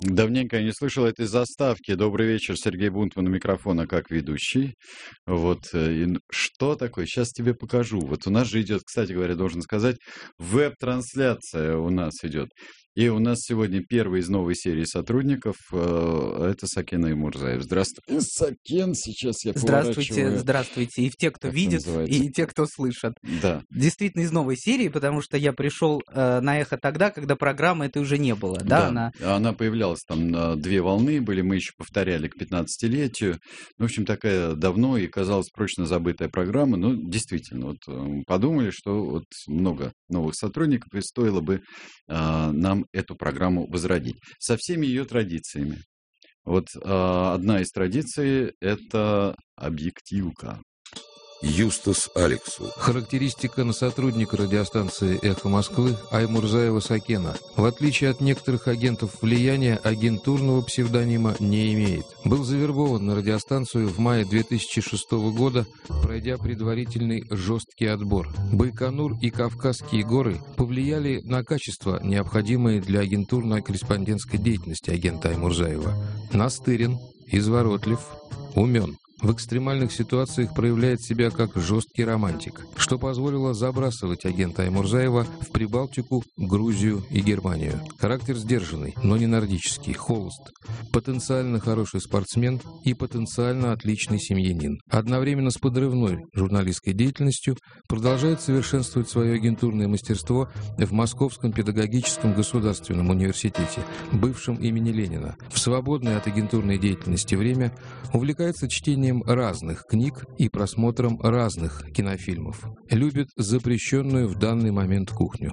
Давненько я не слышал этой заставки. Добрый вечер, Сергей Бунтман у микрофона как ведущий. Что такое? Сейчас тебе покажу. Вот у нас же идет, кстати говоря, должен сказать, веб-трансляция у нас идет. И у нас сегодня первый из новой серии сотрудников. Это Сакен Аймурзаев. Здравствуй, Сакен. Сейчас я поворачиваю. Здравствуйте. И те, кто видит, и те, кто слышит. Да. Действительно, из новой серии, потому что я пришел на «Эхо» тогда, когда программы этой уже не было. Да, она появлялась там на 2 волны были, мы еще повторяли к 15-летию. В общем, такая давно и, казалось, прочно забытая программа. Но действительно, вот подумали, что вот много новых сотрудников, и стоило бы нам эту программу возродить. Со всеми ее традициями. Вот одна из традиций – это объективка. Юстас Алексу. Характеристика на сотрудника радиостанции «Эхо Москвы» Аймурзаева Сакена. В отличие от некоторых агентов влияния, агентурного псевдонима не имеет. Был завербован на радиостанцию в мае 2006 года, пройдя предварительный жесткий отбор. Байконур и Кавказские горы повлияли на качество, необходимые для агентурно-корреспондентской деятельности агента Аймурзаева. Настырен, изворотлив, умен. В экстремальных ситуациях проявляет себя как жесткий романтик, что позволило забрасывать агента Аймурзаева в Прибалтику, Грузию и Германию. Характер сдержанный, но не нордический, холост. Потенциально хороший спортсмен и потенциально отличный семьянин. Одновременно с подрывной журналистской деятельностью продолжает совершенствовать свое агентурное мастерство в Московском педагогическом государственном университете, бывшем имени Ленина. В свободное от агентурной деятельности время увлекается чтением разных книг и просмотром разных кинофильмов. Любит запрещенную в данный момент кухню.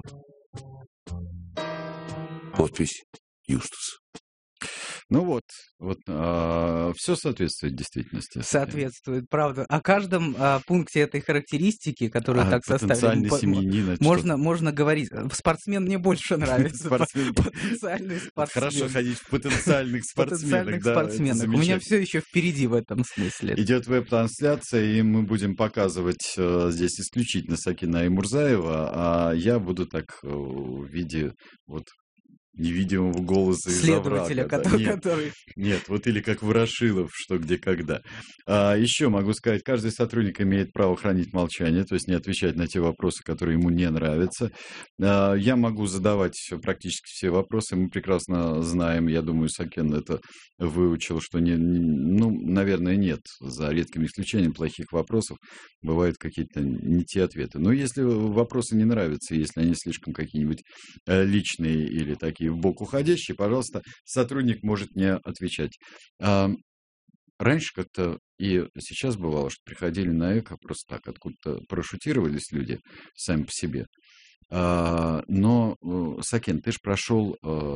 Подпись Юстас. Все соответствует действительности. Соответствует, правда. О каждом пункте этой характеристики, которую так составили, семьянин, можно говорить. Спортсмен мне больше нравится. Потенциальный спортсмен. Хорошо ходить в потенциальных спортсменах. У меня все еще впереди в этом смысле. Идет веб-трансляция, и мы будем показывать здесь исключительно Сакена Аймурзаева, а я буду так в виде невидимого голоса следователя, из оврага. который... Нет, или как Ворошилов, что, где, когда. Еще могу сказать, каждый сотрудник имеет право хранить молчание, то есть не отвечать на те вопросы, которые ему не нравятся. Я могу задавать практически все вопросы, мы прекрасно знаем, я думаю, Сакен это выучил, что, наверное, нет, за редким исключением плохих вопросов, бывают какие-то не те ответы. Но если вопросы не нравятся, если они слишком какие-нибудь личные или такие в бок уходящие, пожалуйста, сотрудник может не отвечать. Раньше как-то, и сейчас бывало, что приходили на «Эхо, просто так откуда-то парашютировались люди сами по себе. Но, Сакен, ты же прошел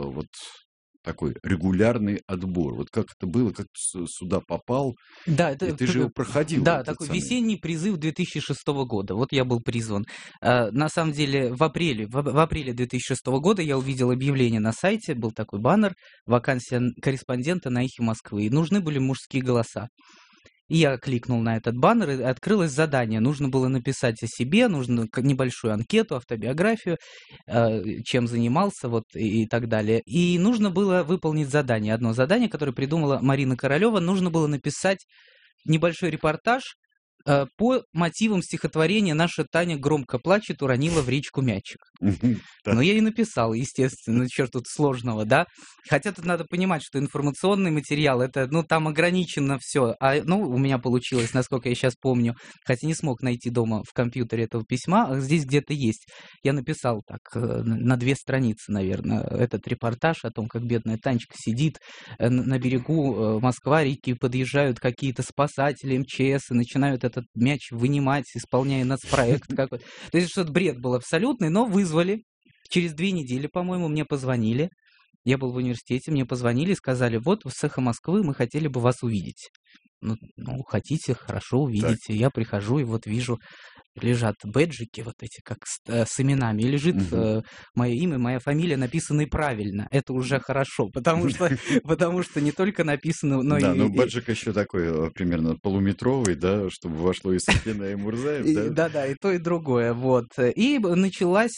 такой регулярный отбор. Вот как это было, как ты сюда попал, да, и ты же его проходил. Да, такой весенний призыв 2006 года. Вот я был призван. На самом деле, в апреле 2006 года я увидел объявление на сайте, был такой баннер, вакансия корреспондента на «Эхе Москвы», и нужны были мужские голоса. И я кликнул на этот баннер, и открылось задание. Нужно было написать о себе, нужно небольшую анкету, автобиографию, чем занимался, и так далее. И нужно было выполнить задание. Одно задание, которое придумала Марина Королева. Нужно было написать небольшой репортаж по мотивам стихотворения «Наша Таня громко плачет, уронила в речку мячик». Но я и написал, естественно, что тут сложного, да? Хотя тут надо понимать, что информационный материал, это, там ограничено все. У меня получилось, насколько я сейчас помню, хотя не смог найти дома в компьютере этого письма, а здесь где-то есть. Я написал так, на 2 страницы, наверное, этот репортаж о том, как бедная Танечка сидит на берегу Москва-реки, подъезжают какие-то спасатели, МЧС, и начинают этот мяч вынимать, исполняя нацпроект какой-то. То есть что-то бред был абсолютный, но вызвали. Через 2 недели, по-моему, мне позвонили. Я был в университете, мне позвонили и сказали, вот с «Эхо Москвы мы хотели бы вас увидеть. Хотите, хорошо, увидите. Я прихожу и вижу, лежат бэджики эти, как с именами, и лежит мое имя, моя фамилия написаны правильно. Это уже хорошо, потому что не только написано, но да, бэджик еще такой примерно полуметровый, да, чтобы вошло и Сакен Аймурзаев, да? Да, и то, и другое, И началась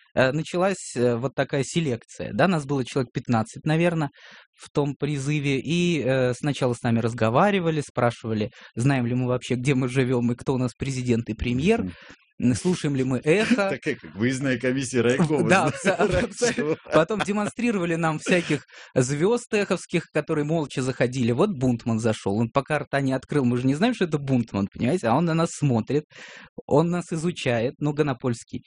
началась вот такая селекция. Да, нас было человек 15, наверное, в том призыве. И сначала с нами разговаривали, спрашивали, знаем ли мы вообще, где мы живем и кто у нас президент и премьер. Слушаем ли мы эхо. Такая как выездная комиссия райкома. Да, абсолютно. Потом демонстрировали нам всяких звезд эховских, которые молча заходили. Вот Бунтман зашел. Он пока рта не открыл. Мы же не знаем, что это Бунтман, понимаете? А он на нас смотрит. Он нас изучает. Ну, Гонопольский.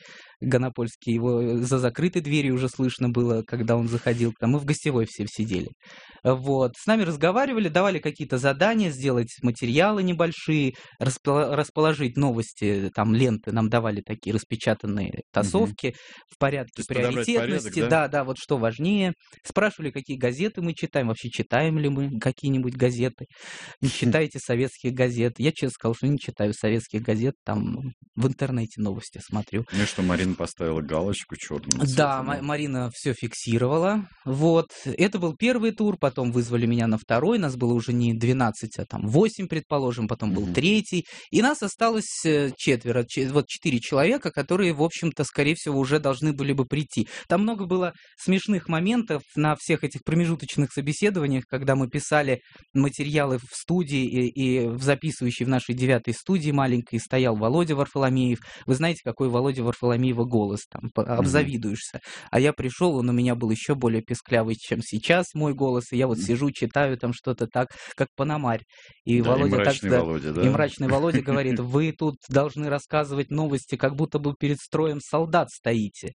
Его за закрытой дверью уже слышно было, когда он заходил. Мы в гостевой все сидели. Вот. С нами разговаривали, давали какие-то задания, сделать материалы небольшие, расположить новости, там, ленты. Нам давали такие распечатанные тасовки в порядке приоритетности. Порядок, да, вот что важнее. Спрашивали, какие газеты мы читаем, вообще читаем ли мы какие-нибудь газеты. Не читаете советских газет. Я честно сказал, что не читаю советских газет, там в интернете новости смотрю. Ну что, Марина поставила галочку черную. Да, Марина все фиксировала. Вот. Это был первый тур, потом вызвали меня на второй. Нас было уже не 12, а там 8, предположим, потом был третий. И нас осталось 4 человека, которые, в общем-то, скорее всего, уже должны были бы прийти. Там много было смешных моментов на всех этих промежуточных собеседованиях, когда мы писали материалы в студии и в записывающей в нашей 9-й студии маленькой стоял Володя Варфоломеев. Вы знаете, какой у Володи Варфоломеева голос, там, обзавидуешься. А я пришел, он у меня был еще более песклявый, чем сейчас мой голос, и я вот сижу, читаю там что-то так, как Пономарь. И да, Володя и мрачный так, Володя, да? И мрачный Володя говорит, вы тут должны рассказывать новости, как будто бы перед строем солдат стоите.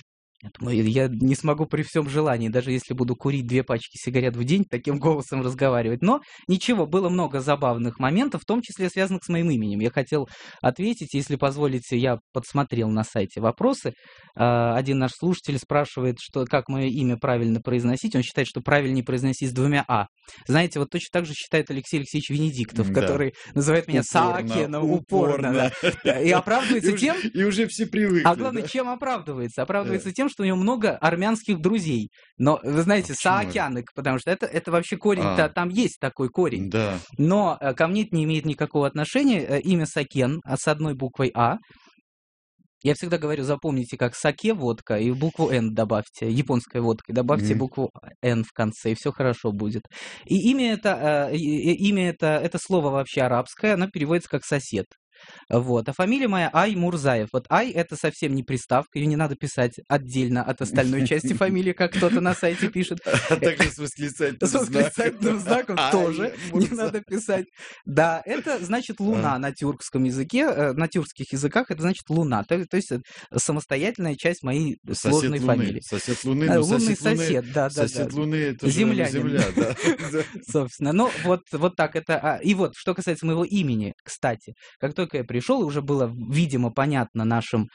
Я не смогу при всем желании, даже если буду курить 2 пачки сигарет в день, таким голосом разговаривать. Но ничего, было много забавных моментов, в том числе связанных с моим именем. Я хотел ответить, если позволите, я подсмотрел на сайте вопросы. Один наш слушатель спрашивает, как мое имя правильно произносить. Он считает, что правильнее произносить с 2 «а». Знаете, вот точно так же считает Алексей Алексеевич Венедиктов, который называет меня Саакеном упорно. И оправдывается тем... И уже все привыкли. А главное, чем оправдывается? Оправдывается тем, что у него много армянских друзей. Но, вы знаете, Саакянык, потому что это вообще корень-то, там есть такой корень. Да. Но ко мне это не имеет никакого отношения. Имя Сакен с одной буквой «а». Я всегда говорю, запомните, как саке водка, и букву «Н» добавьте, японской водкой, добавьте букву «Н» в конце, и все хорошо будет. И имя это слово вообще арабское, оно переводится как «сосед». Вот. А фамилия моя Ай Мурзаев. Вот Ай — это совсем не приставка, ее не надо писать отдельно от остальной части фамилии, как кто-то на сайте пишет. А также с восклицательным знаком тоже не надо писать. Да, это значит луна на тюркском языке, на тюркских языках это значит луна, то есть самостоятельная часть моей сложной фамилии. Сосед Луны, лунный сосед, да. Сосед Луны — это земля, да. Собственно, ну вот так это. И вот, что касается моего имени, кстати, как только я пришел, уже было, видимо, понятно нашим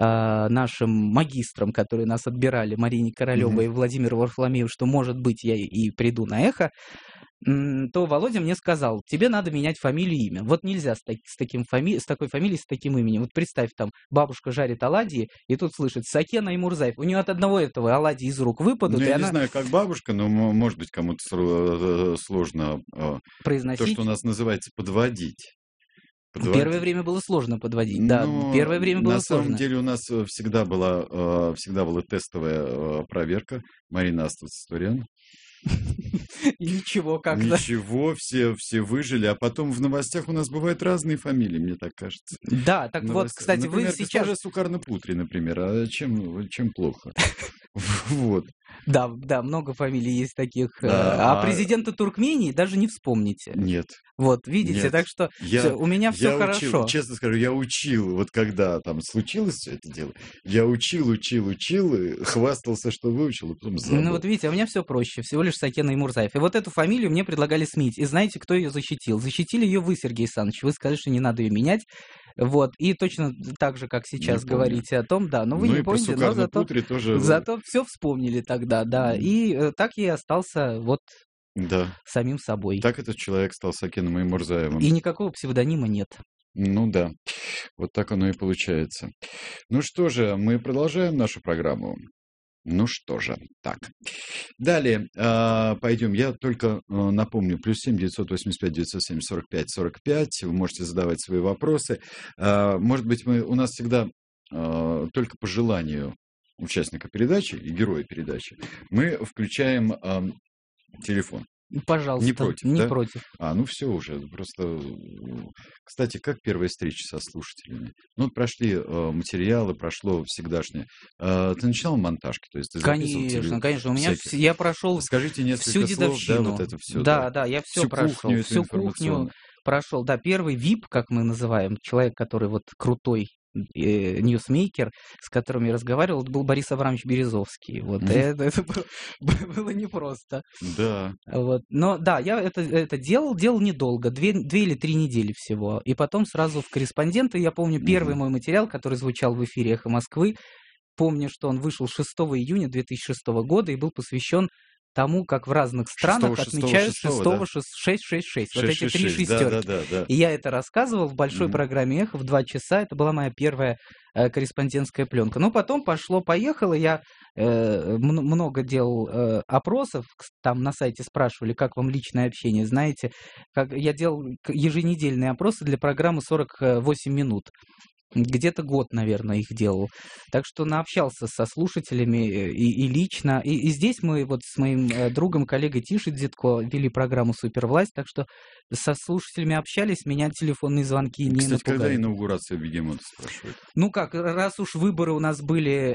магистрам, которые нас отбирали, Марине Королевой и Владимиру Варфоломееву, что, может быть, я и приду на эхо, то Володя мне сказал, тебе надо менять фамилию и имя. Вот нельзя с такой фамилией, с таким именем. Вот представь, там бабушка жарит оладьи, и тут слышит Сакен Аймурзаев. У нее от одного этого оладьи из рук выпадут. Ну, я не знаю, как бабушка, но, может быть, кому-то сложно произносить. То, что у нас называется подводить. Первое время было сложно подводить, да. Первое время было сложно. На самом деле у нас всегда была тестовая проверка. Марина Астафьевна. Ничего, как-то. Ничего, все выжили, а потом в новостях у нас бывают разные фамилии, мне так кажется. Да, так вот, кстати, например, вы сейчас... Госпожа Сукарно-Путри, например, а чем плохо? Вот. Да, много фамилий есть таких. А президента Туркмении даже не вспомните. Нет. Вот, видите, так что у меня все хорошо. Честно скажу, я учил, вот когда там случилось все это дело, я учил, и хвастался, что выучил, и потом забыл. Ну вот видите, у меня все проще, всего лишь Сакен Аймурзаев. И вот эту фамилию мне предлагали сменить. И знаете, кто ее защитил? Защитили ее вы, Сергей Александрович. Вы сказали, что не надо ее менять. Вот, и точно так же, как сейчас говорите о том, да, но вы не помните, но зато все вспомнили тогда, да, и так я и остался вот самим собой. Так этот человек стал Сакеном Аймурзаевым. И никакого псевдонима нет. Ну да, вот так оно и получается. Ну что же, мы продолжаем нашу программу. Ну что же, так. Далее пойдем. Я только напомню, +7 985 907 45 45. Вы можете задавать свои вопросы. Может быть, у нас всегда только по желанию участника передачи и героя передачи, мы включаем телефон. Пожалуйста, Не против, не да? против. Ну все уже. Просто, кстати, как первая встреча со слушателями? Ну, вот прошли материалы, прошло всегдашнее. Ты начинал монтажки? То есть ты записывал Конечно. У меня я прошел Скажите всю несколько слов, да, дедовщину. вот это все. Да, я все Всю прошел. кухню эту Всю кухню информационную. прошел. Да, первый VIP, как мы называем, человек, который вот крутой ньюсмейкер, с которым я разговаривал, это был Борис Абрамович Березовский. Вот это было непросто. Да. Вот. Но да, я это делал недолго, 2 или 3 недели всего. И потом сразу в корреспонденты. Я помню первый мой материал, который звучал в эфире «Эхо Москвы». Помню, что он вышел 6 июня 2006 года и был посвящен тому, как в разных странах отмечают 666. Вот эти 3 шестерки. Да. И я это рассказывал в большой программе «Эхо» в 2 часа. Это была моя первая корреспондентская пленка. Но потом пошло-поехало. Я много делал опросов. Там на сайте спрашивали, как вам личное общение. Знаете, я делал еженедельные опросы для программы «48 минут». Где-то год, наверное, их делал. Так что наобщался со слушателями и лично. И здесь мы вот с моим другом, коллегой Тишей Дзитко вели программу «Супервласть», так что со слушателями общались, меня телефонные звонки не Кстати, напугали. когда инаугурация Бегемота, спрашивают? Ну как, раз уж выборы у нас были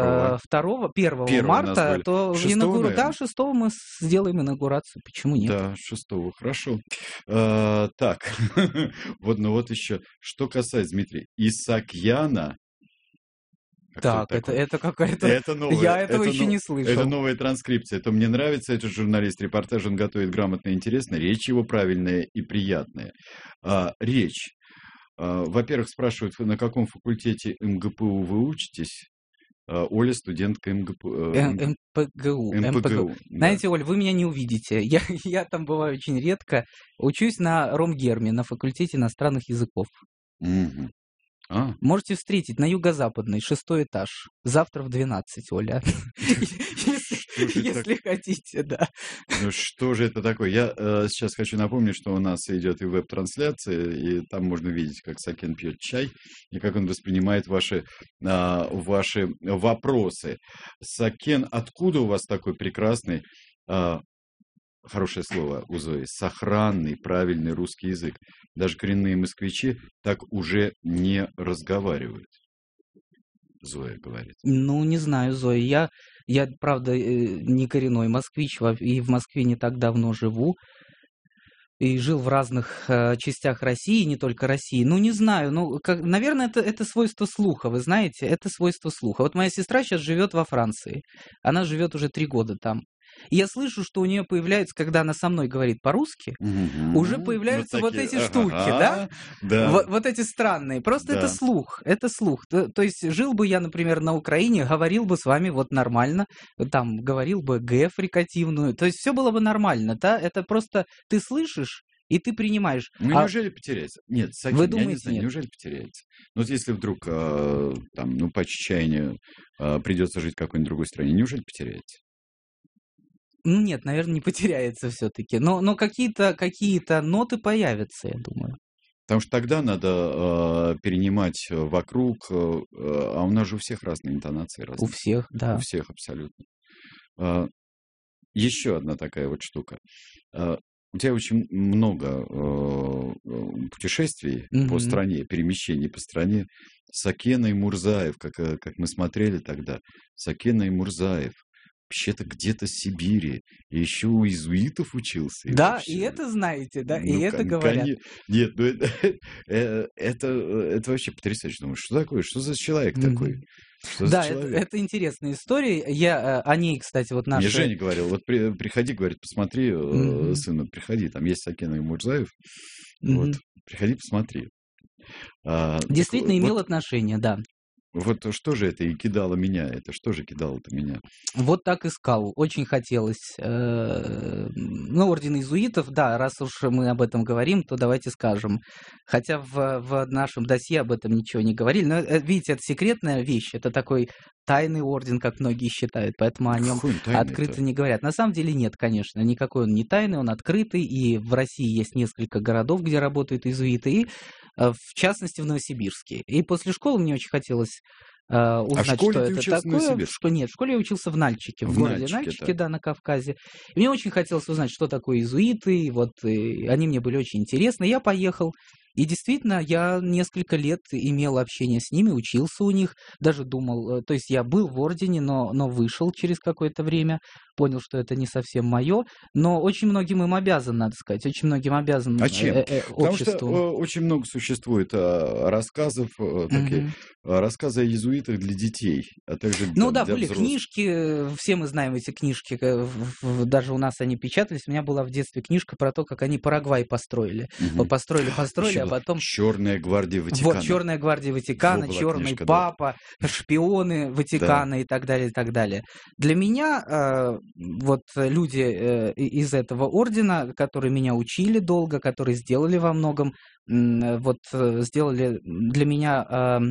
1 у марта, нас были. то 6 мы сделаем инаугурацию. Почему нет? Да, 6 хорошо. Так, вот еще. Что касается, Дмитрий, Исаакьяна. Так, это какая-то... Это новое, Я этого еще не слышал. Это новая транскрипция. Это мне нравится, этот журналист, репортаж он готовит грамотно и интересно. Речь его правильная и приятная. Речь. Во-первых, спрашивают, на каком факультете МГПУ вы учитесь? Оля, студентка МГПУ. МПГУ. Знаете, Оль, вы меня не увидите. Я там бываю очень редко. Учусь на РомГерме, на факультете иностранных языков. Угу. Можете встретить на юго-западной, 6-й этаж. Завтра в 12, Оля. Если хотите, да. Ну что же это такое? Я сейчас хочу напомнить, что у нас идет и веб-трансляция, и там можно видеть, как Сакен пьет чай, и как он воспринимает ваши вопросы. Сакен, откуда у вас такой прекрасный, хорошее слово у Зои, сохранный, правильный русский язык? Даже коренные москвичи так уже не разговаривают. Зоя говорит. Ну, не знаю, Зоя. Я, правда, не коренной москвич, и в Москве не так давно живу. И жил в разных частях России, не только России. Ну, не знаю, наверное, это свойство слуха, вы знаете, это свойство слуха. Вот моя сестра сейчас живет во Франции. Она живет уже 3 года там. И я слышу, что у нее появляются, когда она со мной говорит по-русски, уже появляются вот эти штуки, да? Вот эти странные. Просто это слух, То есть жил бы я, например, на Украине, говорил бы с вами вот нормально, там говорил бы Г фрикативную, то есть все было бы нормально, да? Это просто ты слышишь, и ты принимаешь. Ну, неужели потеряется? Нет, Сакен, вы думаете, я не знаю, нет? неужели потеряется? Ну, вот если вдруг, там, по чечаянию придется жить в какой-нибудь другой стране, неужели потеряется? Ну, нет, наверное, не потеряется все-таки. Но какие-то ноты появятся, я думаю. Потому что тогда надо перенимать вокруг, а у нас же у всех разные интонации. У всех, да. У всех абсолютно. Еще одна такая вот штука. У тебя очень много путешествий по стране, перемещений по стране. Сакена и Мурзаев, как мы смотрели тогда. Сакена и Мурзаев. Вообще-то где-то в Сибири. И еще у иезуитов учился. Да, вообще. И это знаете, да, и это говорят. Нет, ну это вообще потрясающе. Думаю, что такое? Что за человек такой? Да, это интересная история. Я о ней, кстати, вот наша... Мне Женя говорил, вот приходи, говорит, посмотри, сына, приходи, там есть Сакен и Мурзаев, вот, приходи, посмотри. Действительно имел отношение, да. Вот что же это и кидало меня? Это что же кидало-то меня? Вот так искал. Очень хотелось. Орден иезуитов, да, раз уж мы об этом говорим, то давайте скажем. Хотя в нашем досье об этом ничего не говорили. Но, видите, это секретная вещь. Это такой тайный орден, как многие считают. Поэтому о нем открыто не говорят. На самом деле нет, конечно. Никакой он не тайный, он открытый. И в России есть несколько городов, где работают иезуиты. И в частности, в Новосибирске. И после школы мне очень хотелось в узнать, школе что ты это учился в такое. Новосибирске? Нет, в школе я учился в Нальчике, в В городе Нальчике, Нальчике, так. да, на Кавказе. И мне очень хотелось узнать, что такое иезуиты, и вот они мне были очень интересны. Я поехал, и действительно, я несколько лет имел общение с ними, учился у них, даже думал, то есть я был в ордене, но вышел через какое-то время, понял, что это не совсем мое, но очень многим им обязан, надо сказать, очень многим обязан А чем? Потому что обществу. очень много существует рассказов, такие Мгм. рассказы о иезуитах для детей, а также Ну там да, для были взрослых. книжки, все мы знаем эти книжки, даже у нас они печатались. У меня была в детстве книжка про то, как они Парагвай построили. Вот Мгм. построили, Еще а была потом Черная гвардия вот Ватикана. Черная гвардия Во Ватикана, была Черный книжка, да. папа, шпионы Да. Ватикана и так далее, и так далее. Для меня вот люди из этого ордена, которые меня учили долго, которые сделали во многом, сделали для меня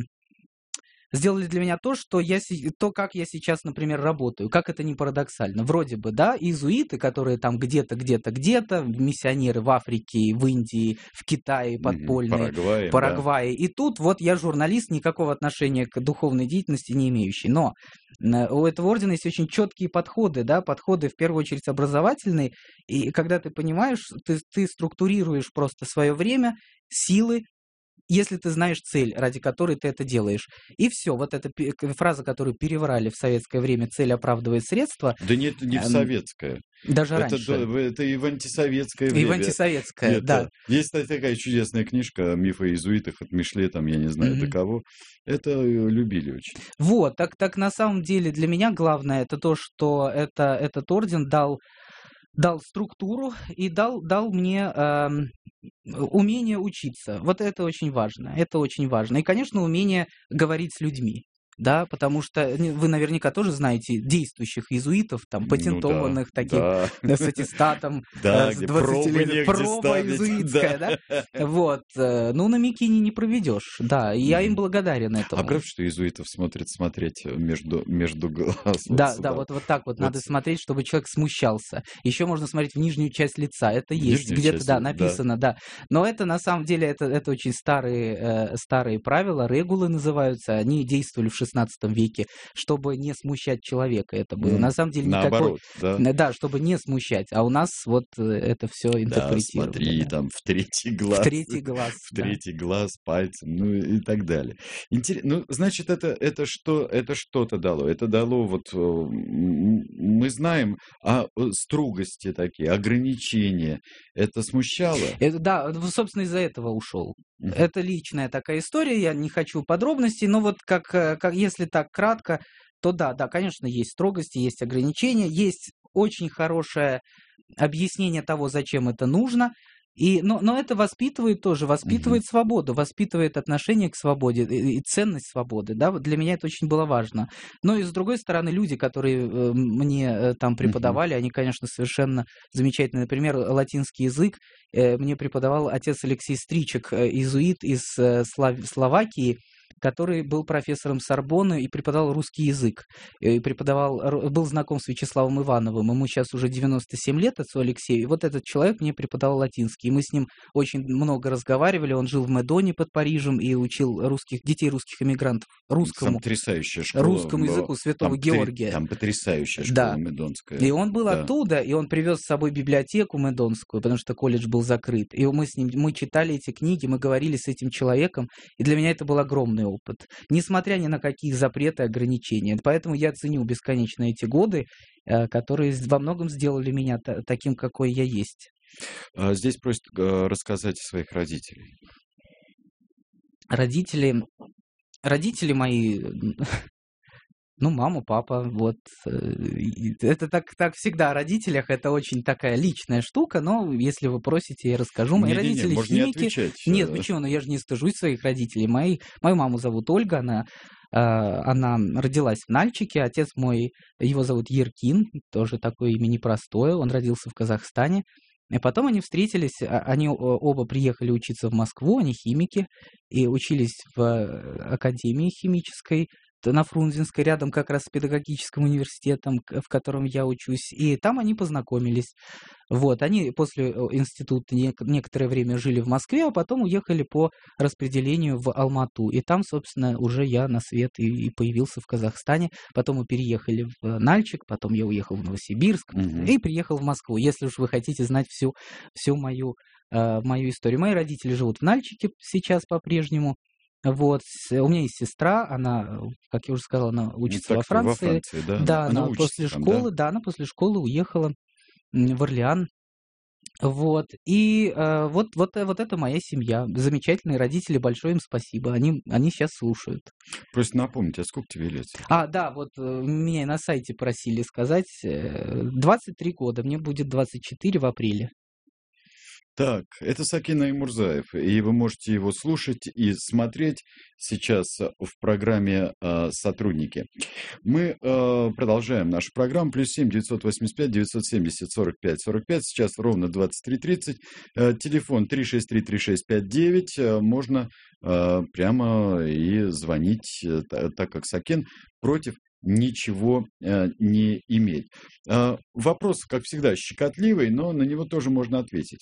то, то, как я сейчас, например, работаю, как это ни парадоксально. Вроде бы, да, иезуиты, которые там где-то, миссионеры в Африке, в Индии, в Китае подпольные, Парагвае, да. Парагвае. И тут вот я журналист, никакого отношения к духовной деятельности не имеющий. Но у этого ордена есть очень четкие подходы, да, подходы в первую очередь образовательные. И когда ты понимаешь, ты структурируешь просто свое время, силы, если ты знаешь цель, ради которой ты это делаешь. И все, вот эта фраза, которую переврали в советское время, цель оправдывает средства, Да нет, не в советское. даже Это, раньше. это и в антисоветское И в время. антисоветское, Нет, да. есть такая чудесная книжка «Миф о иезуитах» от Мишле, там, я не знаю до Мгм. кого. Это любили очень. Вот, так на самом деле для меня главное это то, что этот орден дал структуру и дал мне умение учиться. Вот это очень важно. Это очень важно. И, конечно, умение говорить с людьми. Да, потому что вы наверняка тоже знаете действующих иезуитов, там, Ну да, патентованных таких, да. с аттестатом, Да, с где 20 пробы лет, негде проба ставить. иезуитская, да? Да. Вот, ну, на Микине не проведешь, да, и я им Мгм. благодарен А этому. правда, что иезуитов смотреть между глаз? Вот Да, сюда? вот так вот Вот надо смотреть, чтобы человек смущался. Еще можно смотреть в нижнюю часть лица. Это в есть нижнюю где-то, часть, да, да. написано, да. Но это на самом деле это очень старые правила, регулы называются. Они действовали в XVI веке, чтобы не смущать человека. Это было на самом деле никакой, Наоборот, да. да, чтобы не смущать. А у нас вот это все Да, интерпретировано. смотри, Да. там в третий В глаз, третий глаз, в да. третий глаз пальцем, ну и так далее. Ну, значит, это что-то дало. Это дало вот, мы знаем о строгости такие, ограничения. Это смущало? Да, собственно, из-за этого ушел. Мгм. Это личная такая история, я не хочу подробностей, но вот как если так кратко, то да, конечно, есть строгости, есть ограничения, есть очень хорошее объяснение того, зачем это нужно. Но это воспитывает тоже, воспитывает свободу, воспитывает отношение к свободе и ценность свободы. Да? Вот для меня это очень было важно. Но и с другой стороны, люди, которые мне там преподавали, они, конечно, совершенно замечательные. Например, латинский язык мне преподавал отец Алексей Стричек, иезуит из Словакии, который был профессором Сорбонны и преподавал русский язык. И был знаком с Вячеславом Ивановым. Ему сейчас уже 97 лет, отцу Алексею. И вот этот человек мне преподавал латинский. И мы с ним очень много разговаривали. Он жил в Медоне под Парижем и учил детей русских эмигрантов Там русскому потрясающая школа. русскому языку Святого Георгия. Там потрясающая школа Да. Медонская. И он был Да. оттуда, и он привез с собой библиотеку медонскую, потому что колледж был закрыт. И мы читали эти книги, мы говорили с этим человеком, и для меня это был огромный опыт. Несмотря ни на какие запреты, ограничения. Поэтому я ценю бесконечно эти годы, которые во многом сделали меня таким, какой я есть. Здесь просят рассказать о своих родителей. Родители мои... Ну, мама, папа, вот. Это так всегда о родителях, это очень такая личная штука, но если вы просите, я расскажу. Мои родители можно не химики. отвечать. Нет, почему? Я же не стыжусь своих родителей. Мою маму зовут Ольга, она родилась в Нальчике, отец мой, его зовут Еркин, тоже такое имя непростое, он родился в Казахстане. И потом они встретились, они оба приехали учиться в Москву, они химики, и учились в академии химической. на Фрунзенской, рядом как раз с педагогическим университетом, в котором я учусь. И там они познакомились. Вот, они после института некоторое время жили в Москве, а потом уехали по распределению в Алмату. И там, собственно, уже я на свет и появился в Казахстане. Потом мы переехали в Нальчик, потом я уехал в Новосибирск и приехал в Москву. Если уж вы хотите знать всю мою историю. Мои родители живут в Нальчике сейчас по-прежнему. Вот. У меня есть сестра, она, как я уже сказал, она учится во Франции. Да, да, она после школы, да, она после школы уехала в Орлеан. Вот. И вот это моя семья. Замечательные родители, большое им спасибо. Они сейчас слушают. Просто напомните, а сколько тебе лет? Да, вот меня и на сайте просили сказать. 23 года, мне будет 24 в апреле. Так, это Сакен Аймурзаев, и вы можете его слушать и смотреть сейчас в программе «Сотрудники». Мы продолжаем нашу программу. +7 985 970 45 45. Сейчас ровно 23:30. Телефон 363-3659. Можно прямо и звонить, так как Сакен против ничего не имеет. Вопрос, как всегда, щекотливый, но на него тоже можно ответить.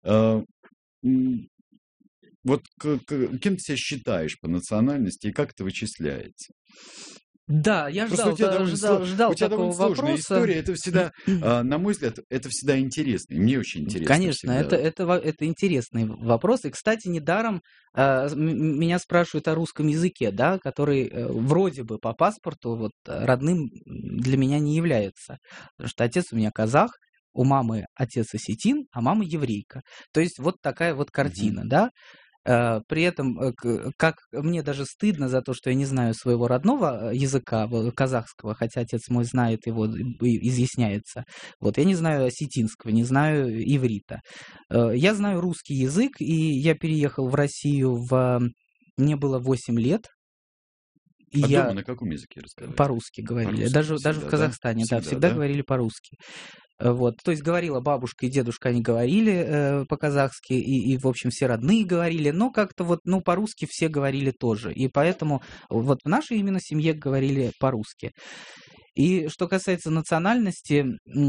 Вот кем ты себя считаешь по национальности и как это вычисляется? Да, я ждал у тебя такого довольно сложная вопроса. история. Это всегда, на мой взгляд, это всегда интересно. И мне очень интересно. Конечно, это интересный вопрос. И, кстати, недаром меня спрашивают о русском языке, да, который вроде бы по паспорту вот родным для меня не является. Потому что отец у меня казах, у мамы отец осетин, а мама еврейка. То есть вот такая вот картина, да. При этом, как мне даже стыдно за то, что я не знаю своего родного языка, казахского, хотя отец мой знает его, изъясняется. Вот, я не знаю осетинского, не знаю иврита. Я знаю русский язык, и я переехал в Россию мне было 8 лет. И дома на каком языке разговаривали? По-русски говорили. Даже в Казахстане, всегда говорили по-русски. Вот, то есть говорила бабушка и дедушка, они говорили по-казахски, и, в общем, все родные говорили, но как-то вот, по-русски все говорили тоже. И поэтому вот в нашей именно семье говорили по-русски. И что касается национальности,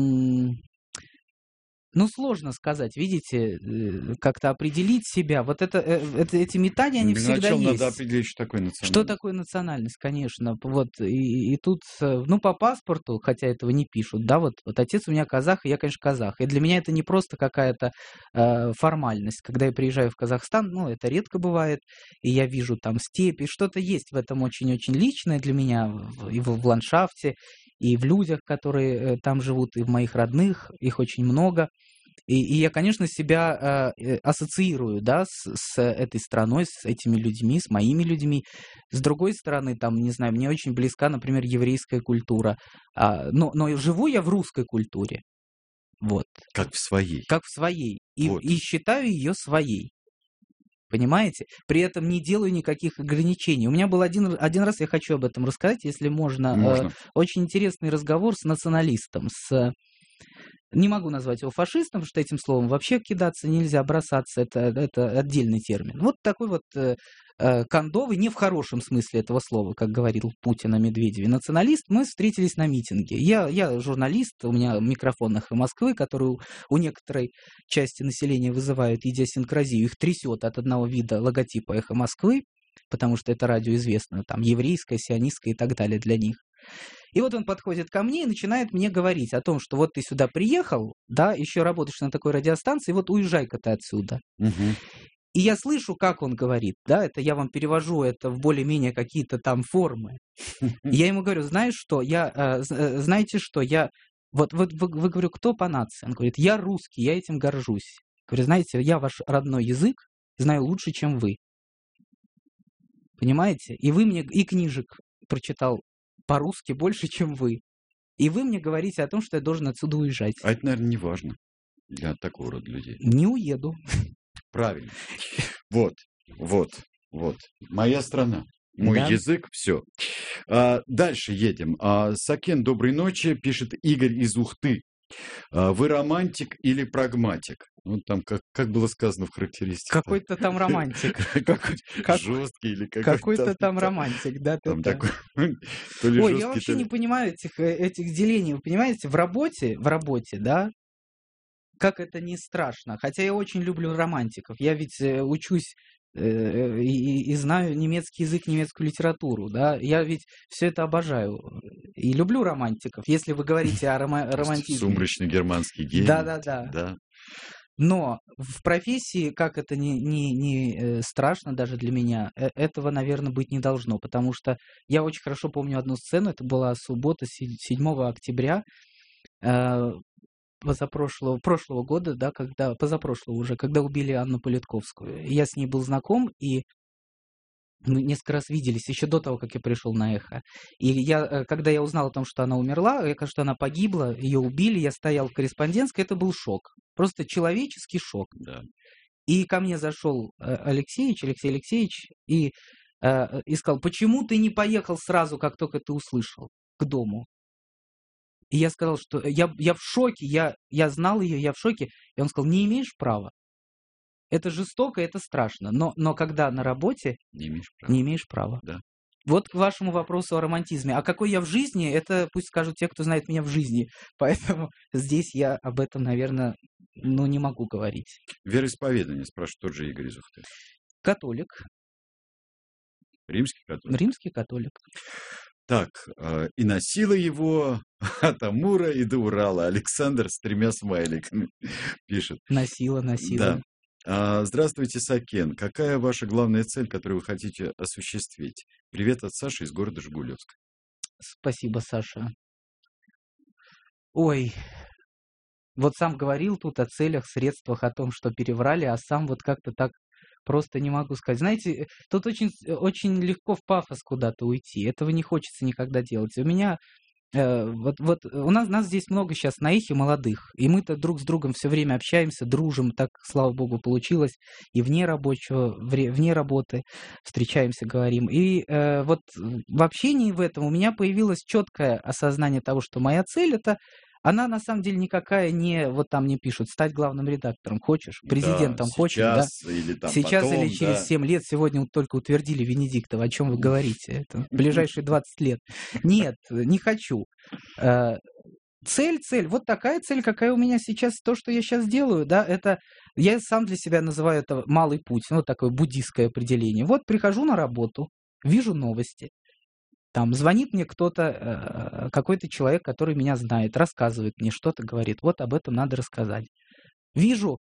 сложно сказать, видите, как-то определить себя. Вот эти метания, они всегда есть. Надо определить, что такое национальность. Что такое национальность, конечно. Вот, и тут, по паспорту, хотя этого не пишут, да, вот отец у меня казах, и я, конечно, казах. И для меня это не просто какая-то формальность. Когда я приезжаю в Казахстан, это редко бывает, и я вижу там степи, что-то есть в этом очень-очень личное для меня, и в ландшафте, и в людях, которые там живут, и в моих родных, их очень много. И я, конечно, себя ассоциирую, да, с этой страной, с этими людьми, с моими людьми. С другой стороны, там, не знаю, мне очень близка, например, еврейская культура. Но живу я в русской культуре. Вот. Как в своей. Как в своей. Вот. И считаю ее своей. Понимаете? При этом не делаю никаких ограничений. У меня был один раз, я хочу об этом рассказать, если можно. Очень интересный разговор с националистом, не могу назвать его фашистом, потому что этим словом вообще кидаться нельзя, бросаться, это отдельный термин. Вот такой вот кондовый, не в хорошем смысле этого слова, как говорил Путин о Медведеве, националист. Мы встретились на митинге. Я журналист, у меня микрофон «Эхо Москвы», который у некоторой части населения вызывает идиосинкразию. Их трясет от одного вида логотипа «Эхо Москвы», потому что это радио известно, там, еврейское, сионистское и так далее для них. И вот он подходит ко мне и начинает мне говорить о том, что вот ты сюда приехал, да, еще работаешь на такой радиостанции, вот уезжай-ка ты отсюда. И я слышу, как он говорит, да, это я вам перевожу это в более-менее какие-то там формы. Я ему говорю, знаете что, вот вы, говорю, кто по нации? Он говорит, я русский, я этим горжусь. Говорю, знаете, я ваш родной язык знаю лучше, чем вы. Понимаете? И вы мне и книжек прочитал по-русски больше, чем вы. И вы мне говорите о том, что я должен отсюда уезжать. А это, наверное, не важно для такого рода людей. Не уеду. Правильно. Вот. Моя страна. Мой язык, все. Дальше едем. Сакен, доброй ночи, пишет Игорь из Ухты. Вы романтик или прагматик? Ну, там, как было сказано в характеристике. Какой-то там романтик. Жесткий или Какой-то там романтик, да. Там такой, то ли Ой, я жесткий, вообще то не ли... понимаю этих делений. Вы понимаете, в работе, да, как это не страшно. Хотя я очень люблю романтиков. Я ведь учусь и знаю немецкий язык, немецкую литературу, да. Я ведь все это обожаю. И люблю романтиков, если вы говорите о романтизме. Сумрачный германский гений. Да-да-да. Да. Но в профессии, как это не страшно даже для меня, этого, наверное, быть не должно. Потому что я очень хорошо помню одну сцену. Это была суббота, 7 октября прошлого года, да, позапрошлого уже, когда убили Анну Политковскую. Я с ней был знаком, и мы несколько раз виделись еще до того, как я пришел на «Эхо». И когда я узнал о том, что она умерла, что она погибла, ее убили, я стоял в «Корреспондентской», это был шок. Просто человеческий шок. Да. И ко мне зашел Алексей Алексеевич, и сказал: почему ты не поехал сразу, как только ты услышал, к дому? И я сказал, что я в шоке, я знал ее, я в шоке. И он сказал: не имеешь права. Это жестоко, это страшно. Но когда на работе, Не имеешь права. не имеешь права. Да. Вот к вашему вопросу о романтизме. А какой я в жизни, это пусть скажут те, кто знает меня в жизни. Поэтому здесь я об этом, наверное, не могу говорить. Вероисповедание, спрашивает тот же Игорь из Ухты. Католик. Римский католик. Римский католик. Так, и носила его от Амура и до Урала. Александр с 3 смайликами пишет. Носила. Да. Здравствуйте, Сакен. Какая ваша главная цель, которую вы хотите осуществить? Привет от Саши из города Жигулевск. Спасибо, Саша. Ой, вот сам говорил тут о целях, средствах, о том, что переврали, а сам вот как-то так просто не могу сказать. Знаете, тут очень, очень легко в пафос куда-то уйти. Этого не хочется никогда делать. У меня вот у нас здесь много сейчас на «Эхе» молодых, и мы-то друг с другом все время общаемся, дружим, так, слава богу, получилось, и вне работы встречаемся, говорим. И вот в общении в этом у меня появилось четкое осознание того, что моя цель — это... Она на самом деле никакая не, вот там не пишут, стать главным редактором хочешь, президентом хочешь, да? Или там Сейчас потом, или через да. 7 лет, сегодня вот только утвердили Венедиктова, о чем вы говорите, это в ближайшие 20 лет. Нет, не хочу. Цель, вот такая цель, какая у меня сейчас, то, что я сейчас делаю, да, это, я сам для себя называю это малый путь, ну, такое буддистское определение. Вот прихожу на работу, вижу новости. Там звонит мне кто-то, какой-то человек, который меня знает, рассказывает мне что-то, говорит, вот об этом надо рассказать. Вижу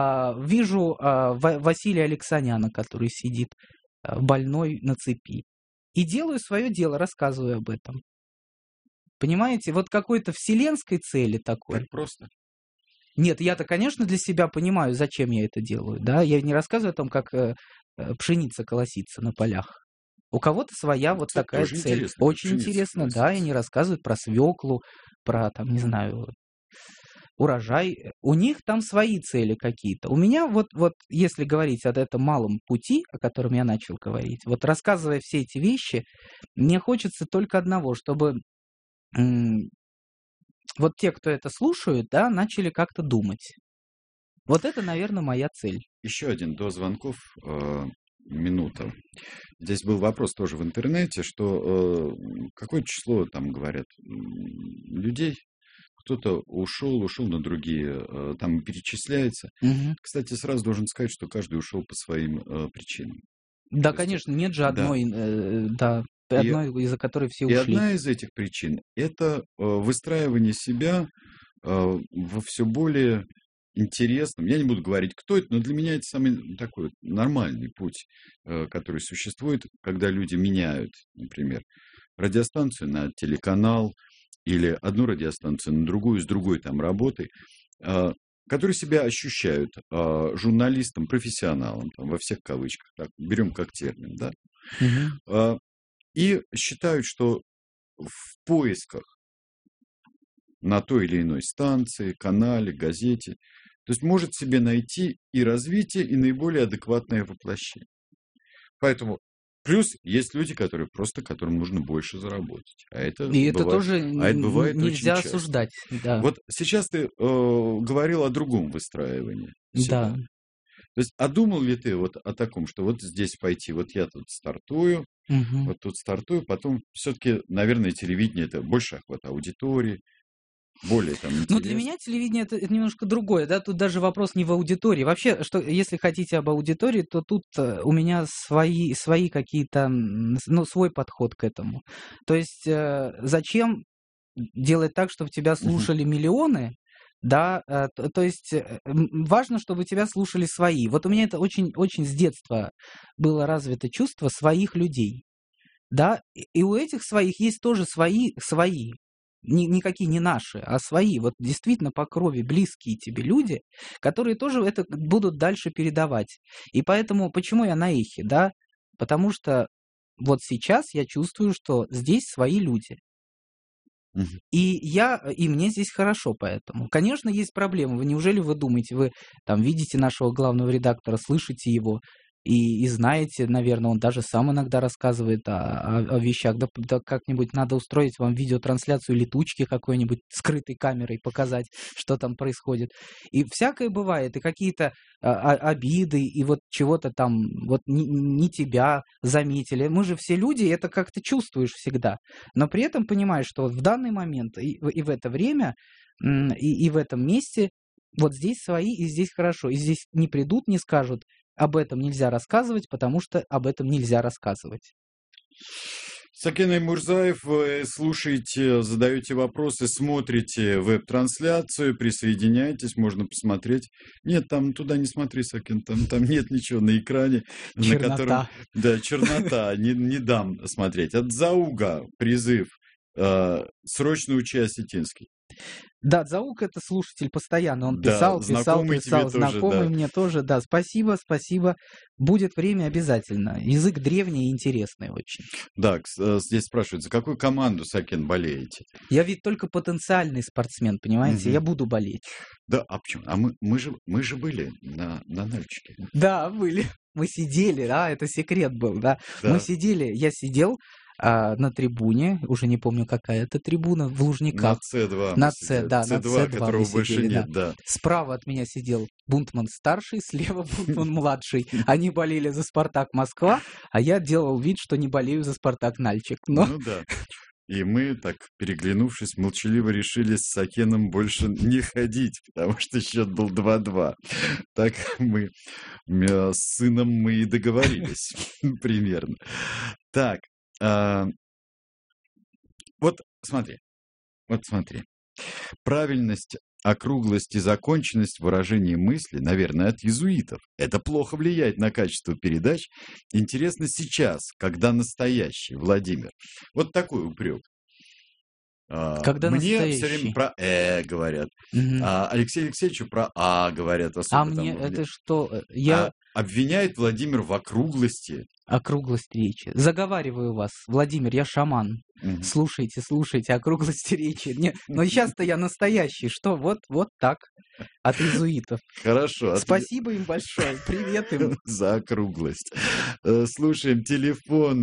Василия Алексаняна, который сидит больной на цепи. И делаю свое дело, рассказываю об этом. Понимаете, вот какой-то вселенской цели такой. Так просто. Нет, я-то, конечно, для себя понимаю, зачем я это делаю. Да? Я не рассказываю о том, как пшеница колосится на полях. У кого-то своя вот Кстати, такая тоже цель. интересно, Очень пшеница интересно, да, и колосится. они рассказывают про свеклу, про, там, не знаю, урожай. У них там свои цели какие-то. У меня вот если говорить о этом малом пути, о котором я начал говорить, вот рассказывая все эти вещи, мне хочется только одного, чтобы вот те, кто это слушают, да, начали как-то думать. Вот это, наверное, моя цель. Еще один до звонков. Минута. Здесь был вопрос тоже в интернете, что какое число, там говорят, людей, кто-то ушел на другие, там перечисляется. Угу. Кстати, сразу должен сказать, что каждый ушел по своим причинам. Да, То есть, конечно, нет же да. одной, одной, из-за которой все И ушли. одна из этих причин – это выстраивание себя во все более интересным. Я не буду говорить, кто это, но для меня это самый такой вот нормальный путь, который существует, когда люди меняют, например, радиостанцию на телеканал или одну радиостанцию на другую, с другой там работой, которые себя ощущают журналистом, профессионалом, там, во всех кавычках, так, берем как термин, да, Угу. и считают, что в поисках на той или иной станции, канале, газете, то есть может себе найти и развитие, и наиболее адекватное воплощение. Поэтому Плюс есть люди, которым нужно больше заработать. И это тоже А это бывает очень нельзя часто. осуждать. Да, Вот сейчас ты говорил о другом выстраивании себя. да. То есть, а думал ли ты вот о таком, что вот здесь пойти, вот я тут стартую, Мгм. потом все-таки, наверное, телевидение это больше охват аудитории, более там Ну, для интересно. меня телевидение это немножко другое, да, тут даже вопрос не в аудитории. Вообще, что, если хотите об аудитории, то тут у меня свои какие-то, ну, свой подход к этому. То есть, зачем делать так, чтобы тебя Мгм. слушали миллионы, да, то есть важно, чтобы тебя слушали свои. Вот у меня это очень с детства было развито чувство своих людей, да, и у этих своих есть тоже свои, никакие не наши, а свои, вот действительно по крови близкие тебе люди, которые тоже это будут дальше передавать. И поэтому, почему я на эхе, да, потому что вот сейчас я чувствую, что здесь свои люди. Мгм. И мне здесь хорошо поэтому. Конечно, есть проблемы. Неужели вы думаете, вы там видите нашего главного редактора, слышите его и знаете, наверное, он даже сам иногда рассказывает о вещах. Да как-нибудь надо устроить вам видеотрансляцию летучки какой-нибудь скрытой камерой, показать, что там происходит. И всякое бывает, и какие-то обиды, и вот чего-то там, вот не тебя заметили. Мы же все люди, и это как-то чувствуешь всегда. Но при этом понимаешь, что вот в данный момент и в это время, и в этом месте вот здесь свои, и здесь хорошо. И здесь не придут, не скажут, об этом нельзя рассказывать, потому что об этом нельзя рассказывать. Сакен Аймурзаев, вы слушаете, задаете вопросы, смотрите веб-трансляцию, присоединяйтесь, можно посмотреть. Нет, там туда не смотри, Сакен, там нет ничего на экране, на котором... Чернота. Да, чернота, не дам смотреть. От Зауга призыв «Срочно учи осетинский». Да, Заук это слушатель постоянно, он Да, писал, знакомый тебе тоже, знакомый да. мне тоже, да, спасибо. Будет время обязательно. Язык древний и интересный очень. Да, здесь спрашивают, за какую команду, Сакен, болеете? Я ведь только потенциальный спортсмен, понимаете, я Мгм. буду болеть. Да, а почему? А мы же были на Нальчике. Да, были. Мы сидели, это секрет был, да. Мы Да. сидели, я сидел на трибуне, уже не помню, какая это трибуна, в На Лужниках. С2 На мы С, сидели. да, на С2, С2 которого мы больше сидели, да. нет, да. Справа от меня сидел Бунтман-старший, слева Бунтман-младший. Они болели за «Спартак Москва», а я делал вид, что не болею за «Спартак Нальчик». Но Ну да. И мы, так переглянувшись, молчаливо решили с Сакеном больше не ходить, потому что счет был 2-2. Так мы с сыном мы и договорились примерно. Так, вот смотри. Правильность, округлость и законченность выражения мысли, наверное, от иезуитов. Это плохо влияет на качество передач. Интересно сейчас, когда настоящий Владимир. Вот такой упрек. когда Мне все настоящий. время про говорят. Мгм. Алексею Алексеевичу про говорят. А Особо мне там, это что? Я обвиняет Владимир в округлости. округлость речи. Заговариваю вас, Владимир, я шаман. Мгм. Слушайте, округлости речи. Но сейчас-то я настоящий. Что? Вот так. От иезуитов. Хорошо. Спасибо им большое. Привет им. За округлость. Слушаем телефон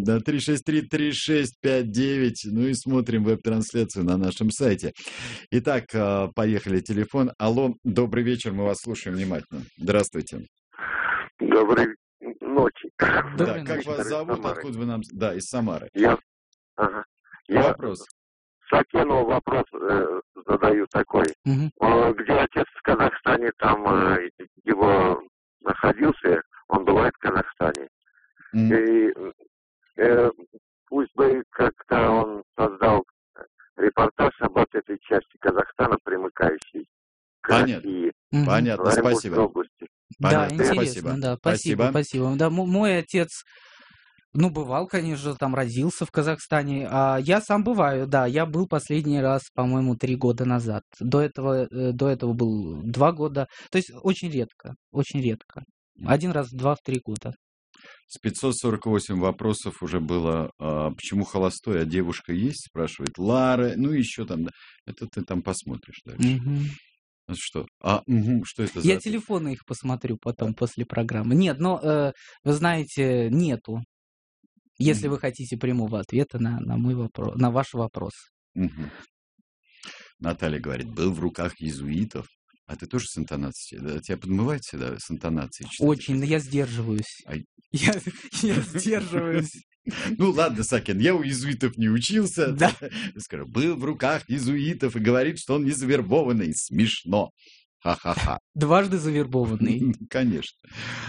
363-3659, ну и смотрим веб-трансляцию на нашем сайте. Итак, поехали, телефон. Алло, добрый вечер, мы вас слушаем внимательно. Здравствуйте. Доброй ночи. Доброй Да, как ночи. вас зовут, Самары. откуда вы нам... Да, из Самары. Я Вопрос. Сакену вопрос задаю такой. Мгм. Где отец в Казахстане, там его находился, он бывает в Казахстане. М, И пусть бы как-то он создал репортаж об этой части Казахстана, примыкающей к Понятно. России, Мгм. Понятно, в Оренбургской спасибо. области. Да, Понятно, интересно, спасибо. да. Спасибо. Спасибо. Да, мой отец, бывал, конечно, там родился в Казахстане. А я сам бываю, да. Я был последний раз, по-моему, 3 года назад. До этого был 2 года. То есть очень редко, очень редко. Один раз в 2-3 года. С 548 вопросов уже было. Почему холостой, а девушка есть? Спрашивает Лара. Ну, еще там. Да. Это ты там посмотришь дальше. Мгм. Что? Что это за... Я телефоны их посмотрю потом, после программы. Нет, но, вы знаете, нету. Если вы хотите прямого ответа на мой вопрос, на ваш вопрос. Мгм. Наталья говорит, был в руках иезуитов. А ты тоже с интонацией? Да? Тебя подмывает всегда с интонацией читать? Очень, но я сдерживаюсь. Ай. Я сдерживаюсь. Ну ладно, Сакин, я у иезуитов не учился. Да. Скажу, был в руках иезуитов и говорит, что он не завербованный. Смешно. Ха-ха-ха. Дважды завербованный. Конечно.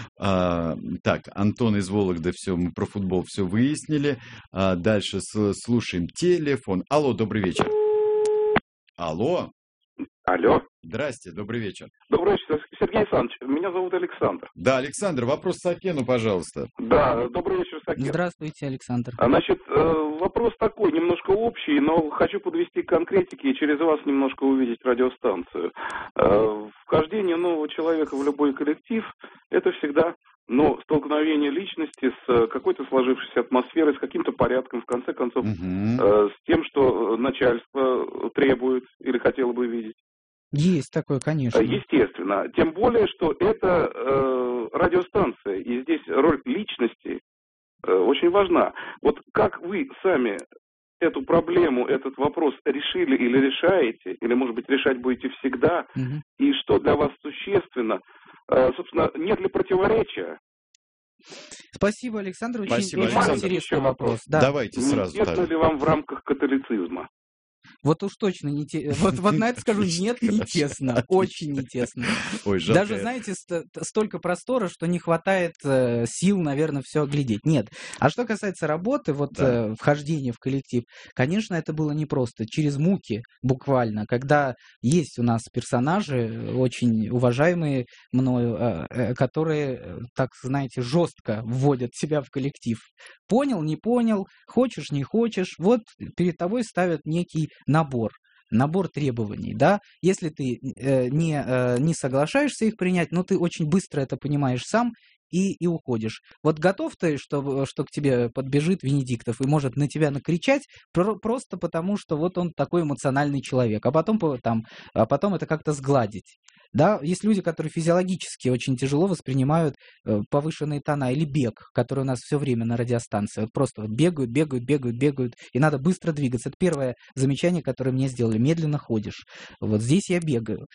Так, Антон из Вологды, все, мы про футбол все выяснили. Дальше слушаем телефон. Алло, добрый вечер. Алло. Алло. Здрасте, добрый вечер. Добрый вечер, Сергей Александрович. Меня зовут Александр. Да, Александр, вопрос Сакену, пожалуйста. Да, добрый вечер, Сакин. Здравствуйте, Александр. Значит, вопрос такой, немножко общий, но хочу подвести к конкретике и через вас немножко увидеть радиостанцию. Вхождение нового человека в любой коллектив – это всегда столкновение личности с какой-то сложившейся атмосферой, с каким-то порядком, в конце концов, с тем, что начальство требует или хотело бы видеть. Есть такое, конечно. Естественно. Тем более, что это радиостанция, и здесь роль личности очень важна. Вот как вы сами эту проблему, этот вопрос решили или решаете, или, может быть, решать будете всегда, и что для вас существенно? Собственно, нет ли противоречия? Спасибо, Александр. Очень, Спасибо, очень Александр. интересный вопрос. Да. Давайте сразу. Не тесно ли вам в рамках католицизма? Вот уж точно не тесно. Вот на это скажу, нет, не тесно. Очень не тесно. Ой, жалко. Даже, знаете, столько простора, что не хватает сил, наверное, все оглядеть. Нет. А что касается работы, вхождения в коллектив, конечно, это было непросто. Через муки, буквально. Когда есть у нас персонажи, очень уважаемые мною, которые, так знаете, жестко вводят себя в коллектив. Понял, не понял, хочешь, не хочешь. Вот перед тобой ставят некий набор требований, да, если ты не соглашаешься их принять, но ты очень быстро это понимаешь сам и уходишь. Вот готов ты, что к тебе подбежит Венедиктов и может на тебя накричать просто потому, что вот он такой эмоциональный человек, а потом это как-то сгладить. Да, есть люди, которые физиологически очень тяжело воспринимают повышенные тона или бег, который у нас все время на радиостанции. Вот просто вот бегают, и надо быстро двигаться. Это первое замечание, которое мне сделали. Медленно ходишь. Вот здесь я бегаю.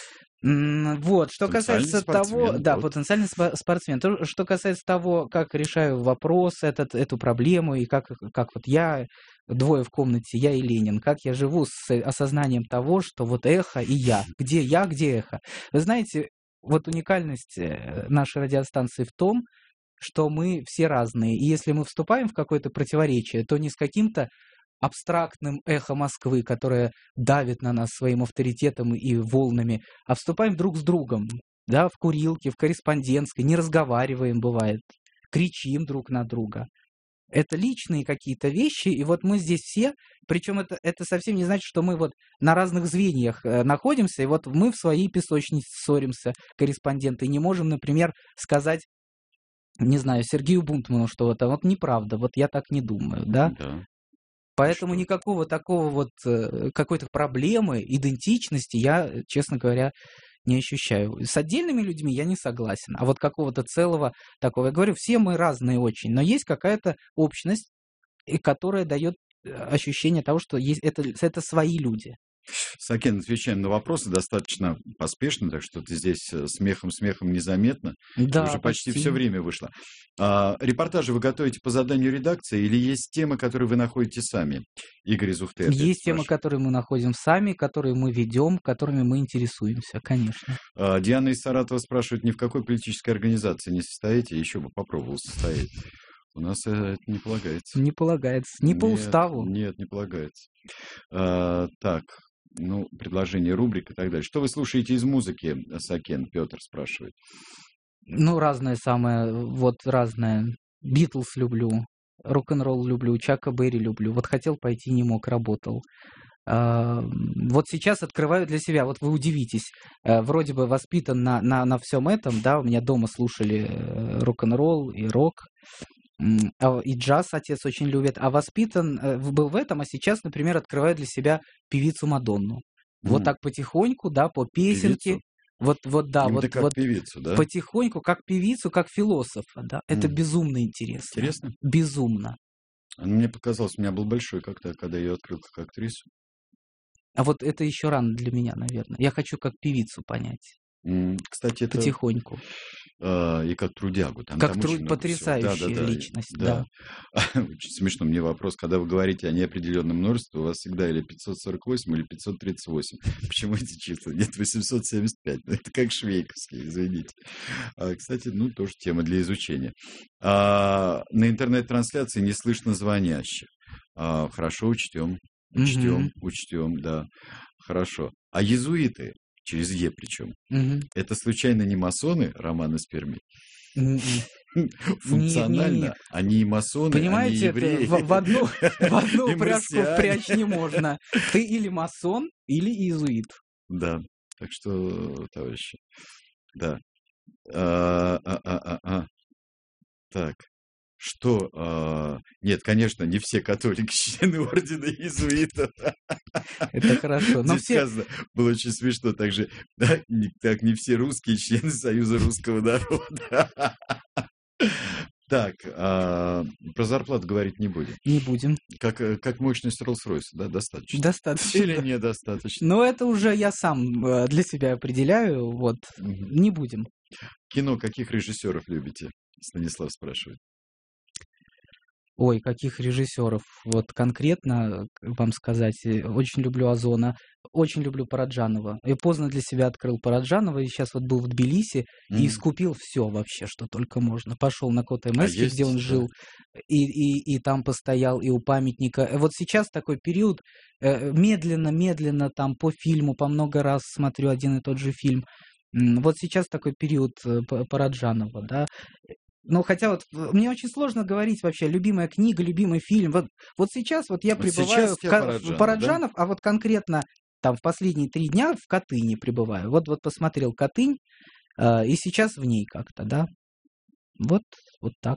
Вот, что касается того, да, потенциальный спортсмен. Что касается того, как решаю вопрос, эту проблему, и как вот я, двое в комнате, я и Ленин, как я живу с осознанием того, что вот эхо и я. Где я, где эхо? Вы знаете, вот уникальность нашей радиостанции в том, что мы все разные, и если мы вступаем в какое-то противоречие, то не с каким-то абстрактным эхо Москвы, которое давит на нас своим авторитетом и волнами, а вступаем друг с другом, да, в курилке, в корреспондентской, не разговариваем, бывает, кричим друг на друга. Это личные какие-то вещи, и вот мы здесь все, причем это совсем не значит, что мы вот на разных звеньях находимся, и вот мы в своей песочнице ссоримся, корреспонденты, и не можем, например, сказать, не знаю, Сергею Бунтману, что вот неправда, вот я так не думаю, да? Да. Поэтому никакого такого вот какой-то проблемы, идентичности я, честно говоря, не ощущаю. С отдельными людьми я не согласен. А вот какого-то целого такого, я говорю, все мы разные очень, но есть какая-то общность, которая дает ощущение того, что это свои люди. Сакен, отвечаем на вопросы достаточно поспешно, так что ты здесь смехом незаметно. Да, уже почти все время вышло. Репортажи вы готовите по заданию редакции или есть темы, которые вы находите сами? Игорь из Ухты. Есть темы, которые мы находим сами, которые мы ведем, которыми мы интересуемся, конечно. Диана из Саратова спрашивает, ни в какой политической организации не состоите? Еще бы попробовал состоять. У нас это не полагается. Не полагается. Не по уставу. Нет, не полагается. Так, предложение рубрик и так далее. Что вы слушаете из музыки, Сакен? Петр спрашивает. Разное самое, разное. Битлз люблю, рок-н-ролл люблю, Чака Берри люблю. Вот хотел пойти, не мог, работал. Вот сейчас открываю для себя, вот вы удивитесь, вроде бы воспитан на всем этом, да, у меня дома слушали рок-н-ролл и рок, и джаз отец очень любит, а воспитан был в этом, а сейчас, например, открываю для себя певицу Мадонну. Вот так потихоньку, да, по песенке. Вот, да, Именно вот, как певицу, да? потихоньку, как певицу, как философа, да. Это безумно интересно. Интересно? Безумно. Мне показалось, у меня был большой как-то, когда я ее открыл как актрису. А вот это еще рано для меня, наверное. Я хочу как певицу понять. Кстати, это Потихоньку. и как трудягу. Там Как очень много всего. потрясающая личность, да. Очень смешно мне вопрос, когда вы говорите о неопределенном множестве, у вас всегда или 548, или 538. Почему эти числа? Нет, 875. Это как швейковские, извините. Кстати, тоже тема для изучения. На интернет-трансляции не слышно звонящих. Хорошо, учтем, да. Хорошо. А иезуиты, через Е причем, это случайно не масоны, Роман из Перми? Функционально они и масоны, понимаете, они евреи. в одну пряжку впрячь не можно. Ты или масон, или иезуит. Да, так что, товарищи, да. Так, что... Нет, конечно, не все католики члены ордена иезуитов. Это хорошо. Но Здесь сказано, было очень смешно, также, да, не все русские члены Союза русского народа. Так, про зарплату говорить не будем. Не будем. Как мощность Роллс-Ройса, да, достаточно? Достаточно. Или недостаточно? Но это уже я сам для себя определяю, вот. Не будем. Кино каких режиссеров любите? Станислав спрашивает. Ой, каких режиссеров? Вот конкретно, как вам сказать, очень люблю Озона, очень люблю Параджанова. Я поздно для себя открыл Параджанова, и сейчас вот был в Тбилиси и скупил все вообще, что только можно. Пошел на Кота-Эмески, где он жил, и там постоял, и у памятника. Вот сейчас такой период, медленно там по фильму, по много раз смотрю один и тот же фильм. Вот сейчас такой период Параджанова, да. Ну, хотя вот мне очень сложно говорить вообще, любимая книга, любимый фильм. Вот сейчас вот я пребываю в Параджанов, да? А вот конкретно там в последние 3 дня в Катыни пребываю. Вот посмотрел Катынь, и сейчас в ней как-то, да. Вот так.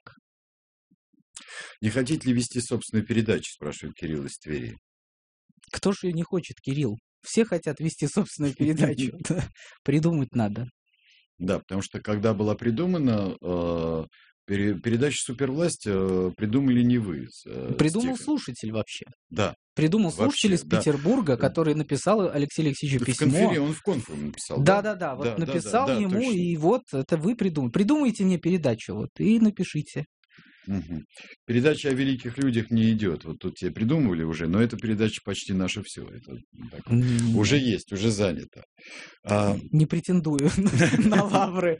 Не хотите ли вести собственную передачу, спрашивает Кирилл из Твери. Кто же ее не хочет, Кирилл? Все хотят вести собственную передачу. Придумать надо. Да, потому что когда была придумана передача «Супервласть», придумали не вы. Придумал слушатель вообще. Да. Придумал слушатель из Петербурга, который написал Алексею Алексеевичу письмо. Он в конференции написал. Да. Вот написал ему, и вот это вы придумали. Придумайте мне передачу, вот, и напишите. Передача о великих людях не идет. Вот тут тебе придумывали уже, но эта передача почти наше все. Это так, уже есть, уже занято. Не претендую на лавры.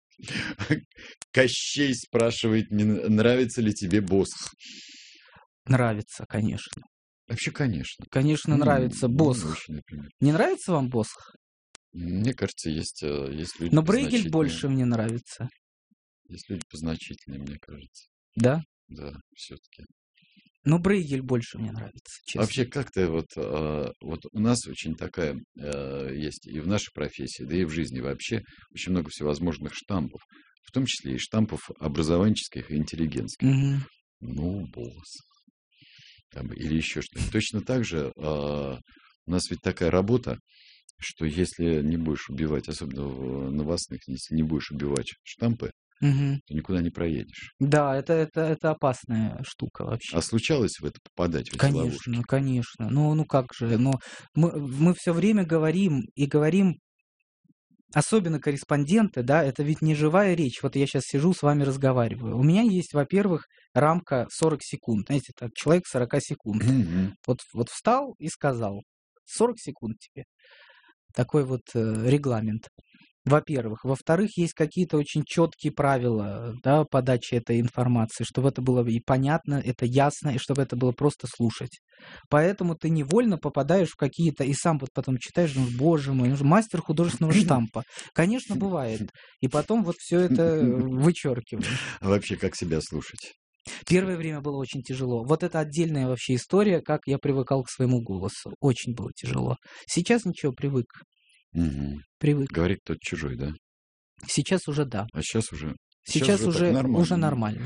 Кощей спрашивает, нравится ли тебе Босх? Нравится, конечно. Вообще, конечно. Конечно, нравится Босх. Не нравится вам Босх? Мне кажется, есть люди. Но Брейгель больше мне нравится. Есть люди позначительные, мне кажется. Да? Да, все-таки. Но Брейгель больше мне нравится, честно. Вообще, как-то вот у нас очень такая есть и в нашей профессии, да и в жизни вообще очень много всевозможных штампов. В том числе и штампов образованческих и интеллигентских. Босс. Или еще что-нибудь. Точно так же у нас ведь такая работа, что если не будешь убивать, особенно в новостных, если не будешь убивать штампы, то никуда не проедешь. Да, это опасная штука вообще. А случалось в это попадать, в эти ловушки? Конечно. Ну как же. Но мы все время говорим, особенно корреспонденты, да, это ведь не живая речь. Вот я сейчас сижу, с вами разговариваю. У меня есть, во-первых, рамка 40 секунд. Знаете, так, человек 40 секунд. Вот встал и сказал. 40 секунд тебе. Такой вот регламент. Во-первых. Во-вторых, есть какие-то очень четкие правила, да, подачи этой информации, чтобы это было и понятно, это ясно, и чтобы это было просто слушать. Поэтому ты невольно попадаешь в какие-то, и сам вот потом читаешь, думаешь, боже мой, мастер художественного штампа. Конечно, бывает. И потом вот все это вычеркиваешь. А вообще, как себя слушать? Первое время было очень тяжело. Вот это отдельная вообще история, как я привыкал к своему голосу. Очень было тяжело. Сейчас ничего, привык. Привык. Говорит тот чужой, да? Сейчас уже да. А сейчас уже? Сейчас уже нормально.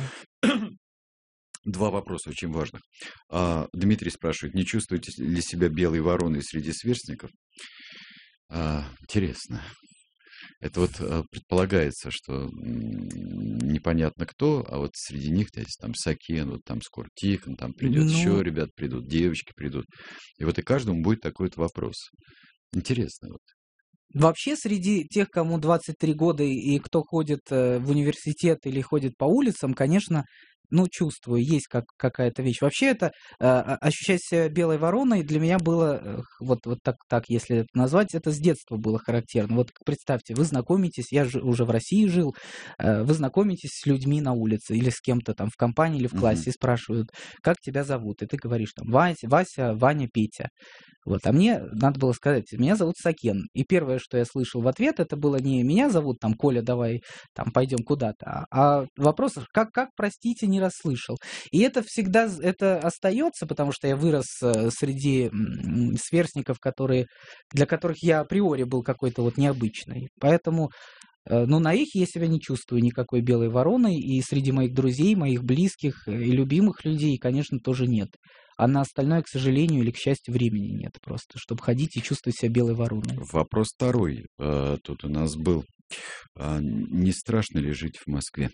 2 вопроса очень важных. Дмитрий спрашивает, не чувствуете ли себя белой вороной среди сверстников? Интересно. Это вот предполагается, что непонятно кто, а вот среди них есть там Сакен, вот там скоро Тихон, там придет еще ребят придут, девочки придут. И вот и каждому будет такой вот вопрос. Интересно вот. Вообще, среди тех, кому 23 года и кто ходит в университет или ходит по улицам, конечно, чувствую, есть какая-то вещь. Вообще, это ощущать себя белой вороной для меня было, вот так, если это назвать, это с детства было характерно. Вот представьте, вы знакомитесь, я же уже в России жил, вы знакомитесь с людьми на улице или с кем-то там в компании или в классе и спрашивают, как тебя зовут? И ты говоришь там Вася, Ваня, Петя. Вот. А мне надо было сказать, меня зовут Сакен. И первое, что я слышал в ответ, это было не меня зовут, там, Коля, давай там пойдем куда-то, а вопрос, как, простите, не расслышал. И это всегда, это остается, потому что я вырос среди сверстников, для которых я априори был какой-то вот необычный. Поэтому на их я себя не чувствую никакой белой вороной, и среди моих друзей, моих близких и любимых людей, конечно, тоже нет. А на остальное, к сожалению или к счастью, времени нет просто, чтобы ходить и чувствовать себя белой вороной. Вопрос второй. Тут у нас был. Не страшно ли жить в Москве?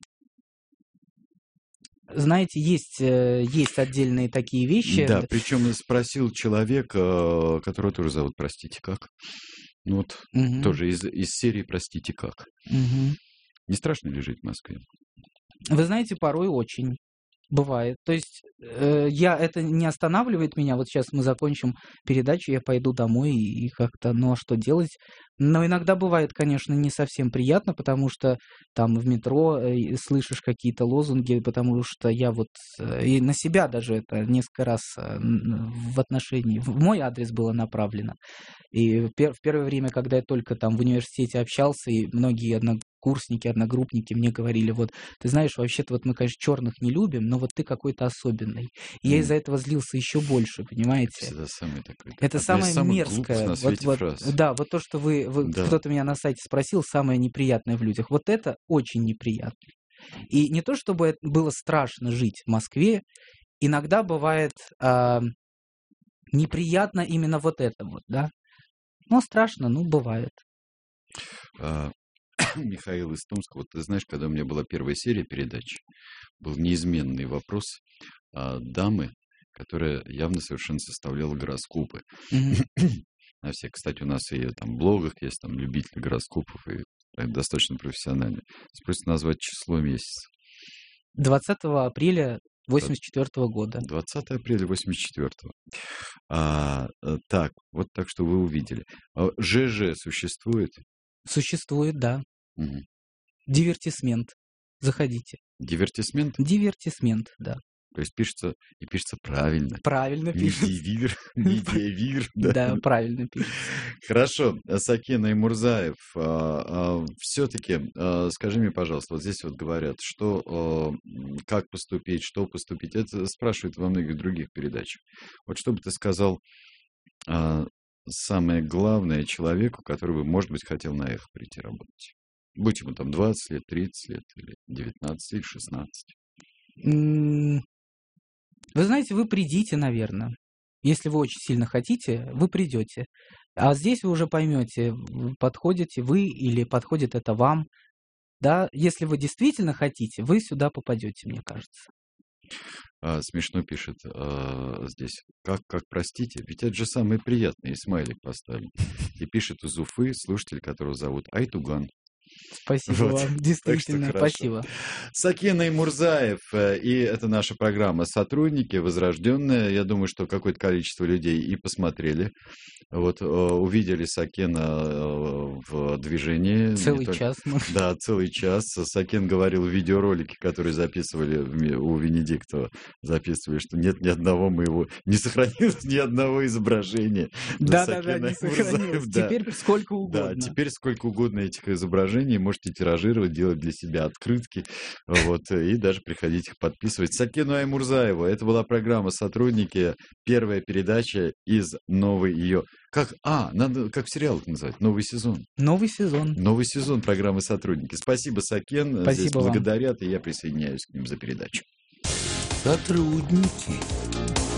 Знаете, есть отдельные такие вещи. Да, причем спросил человек, которого тоже зовут, простите, как? Тоже из серии «Простите, как?». Не страшно ли жить в Москве? Вы знаете, порой очень. Бывает. То есть это не останавливает меня. Вот сейчас мы закончим передачу, я пойду домой и как-то, а что делать? Но иногда бывает, конечно, не совсем приятно, потому что там в метро слышишь какие-то лозунги, потому что я вот и на себя даже это несколько раз в мой адрес было направлено. И в первое время, когда я только там в университете общался, и многие однокурсники, одногруппники мне говорили, вот, ты знаешь, вообще-то вот мы, конечно, черных не любим, но вот ты какой-то особенный. И я из-за этого злился еще больше, понимаете? Всегда самый такой. Это самое мерзкое. На свете фраз. Да, вот то, что кто-то меня на сайте спросил, самое неприятное в людях. Вот это очень неприятно. И не то, чтобы было страшно жить в Москве, иногда бывает неприятно именно вот это вот, да? Но страшно, бывает. Михаил из Томска, вот ты знаешь, когда у меня была первая серия передач, был неизменный вопрос дамы, которая явно совершенно составляла гороскопы. На всех, кстати, у нас и там в блогах есть там любители гороскопов, и достаточно профессионально. Просят назвать число месяца. 20 апреля 84 года. 20 апреля 84-го. Так, вот так что вы увидели. ЖЖ существует? Существует, да. Угу. Дивертисмент. Заходите. Дивертисмент? Дивертисмент, да. То есть пишется правильно. Правильно пишется. Не Девир. Да, правильно пишется. Хорошо. Сакен Аймурзаев, все-таки скажи мне, пожалуйста, вот здесь вот говорят, что как поступить, что поступить. Это спрашивают во многих других передачах. Вот что бы ты сказал самое главное человеку, который бы, может быть, хотел на эхо прийти работать? Будь ему там 20 лет, 30 лет, или 19, или 16. Вы знаете, вы придите, наверное. Если вы очень сильно хотите, вы придете. А здесь вы уже поймете, подходите вы или подходит это вам. Да, если вы действительно хотите, вы сюда попадете, мне кажется. Смешно пишет здесь. Как простите? Ведь это же самый приятный, смайлик поставлен. И пишет из Уфы слушатель, которого зовут Айтуган. Спасибо вам, действительно, спасибо. Сакен Аймурзаев, и это наша программа «Сотрудники», возрожденная. Я думаю, что какое-то количество людей и посмотрели, вот, увидели Сакена в движении. Целый час. Да, целый час. Сакен говорил в видеоролике, который записывали у Венедиктова, записывали, что нет ни одного моего, не сохранилось ни одного изображения. Да, не сохранилось. Теперь сколько угодно. Да, теперь сколько угодно этих изображений. Можете тиражировать, делать для себя открытки, вот, и даже приходить их подписывать. Сакену Аймурзаеву. Это была программа «Сотрудники». Первая передача из новой ее... надо как в сериалах называть? Новый сезон. Новый сезон. Новый сезон программы «Сотрудники». Спасибо, Сакен. Спасибо. Здесь благодарят, и я присоединяюсь к ним за передачу. Сотрудники.